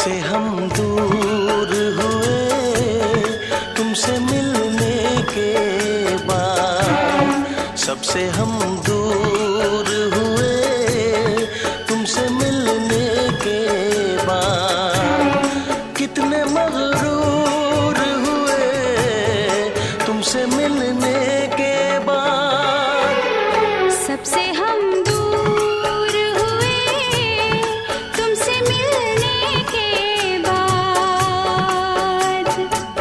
सबसे हम दूर हुए तुमसे मिलने के बाद, सबसे हम दूर हुए तुमसे मिलने के बाद, कितने मगरूर हुए तुमसे मिलने के बाद, सबसे हम दूर हुए तुमसे मिलने के बाद।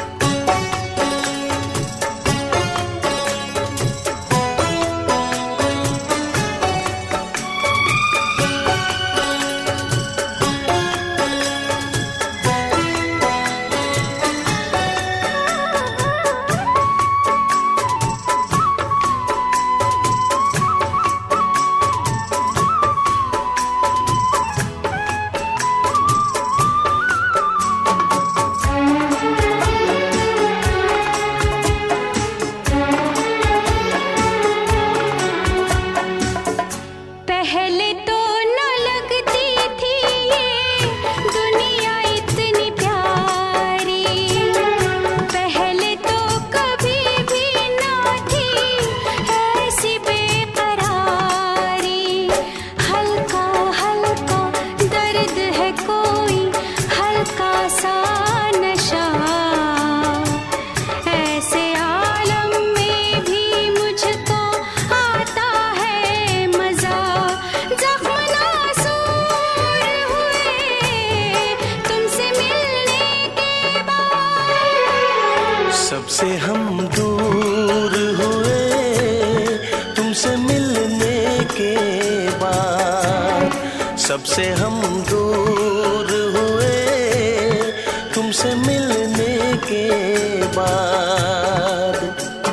पहले तो न लगती थी ये दुनिया इतनी प्यारी, पहले तो कभी भी ना थी ऐसी बेकरारी। हल्का हल्का दर्द है कोई हल्का सा नशा, ऐसे आलम में भी मुझको आता है मजा। जख्म नासूर हुए तुमसे मिलने के बाद, सबसे हम दूर हुए तुमसे मिलने के बाद, सबसे हम दूर हुए तुमसे मिलने के बाद।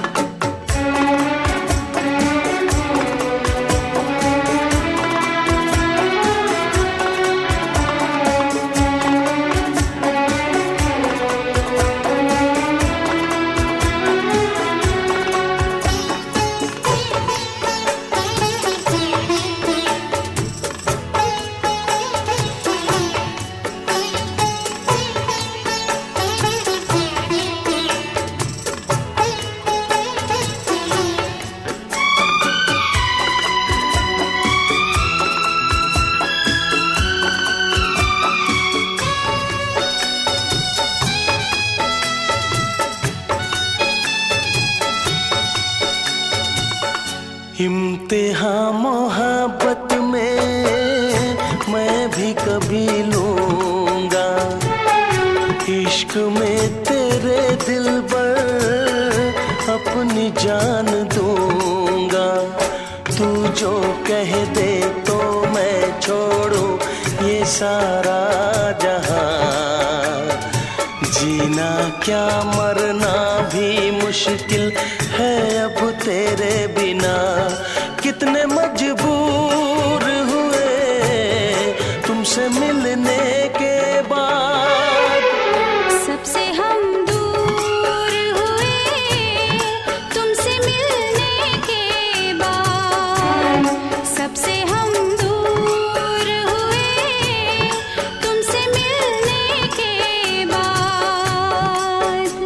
इम्तिहान मोहब्बत में मैं भी कभी लूंगा, इश्क में तेरे दिल पर अपनी जान दूंगा। तू जो कह दे तो मैं छोड़ूं ये सारा जहां, जीना क्या मरना भी मुश्किल है अब तेरे बिना। कितने मजबूर हुए तुमसे मिलने के बाद, सबसे हम दूर हुए तुमसे मिलने के बाद, सबसे हम दूर हुए तुमसे मिलने के बाद।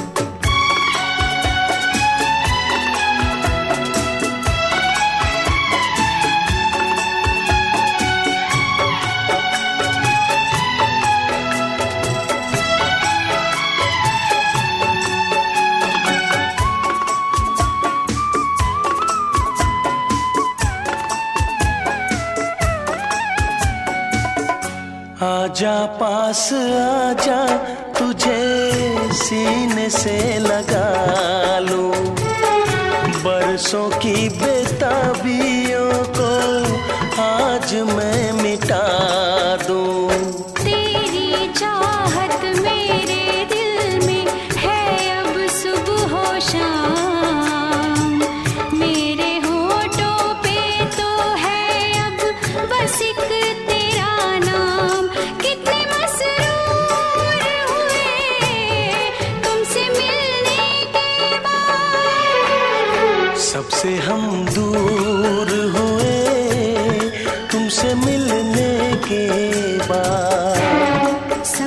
आजा पास आजा तुझे सीने से लगा लूं, बरसों की बेताबियों को आज मैं मिटा दूं। तेरी चाहत मेरे दिल में है अब सुबह हो शाम, मेरे होठों पे तो है अब बस एक तेरा नाम। कितने मसरूर हुए तुमसे मिलने के बाद, सबसे हम दूर हुए तुमसे मिलने के बाद।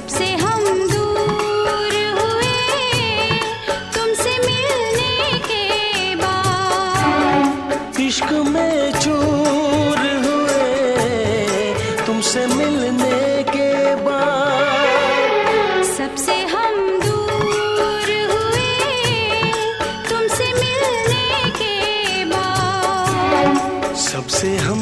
तुमसे मिलने के बाद। सबसे हम दूर हुए तुमसे मिलने के बाद। सबसे हम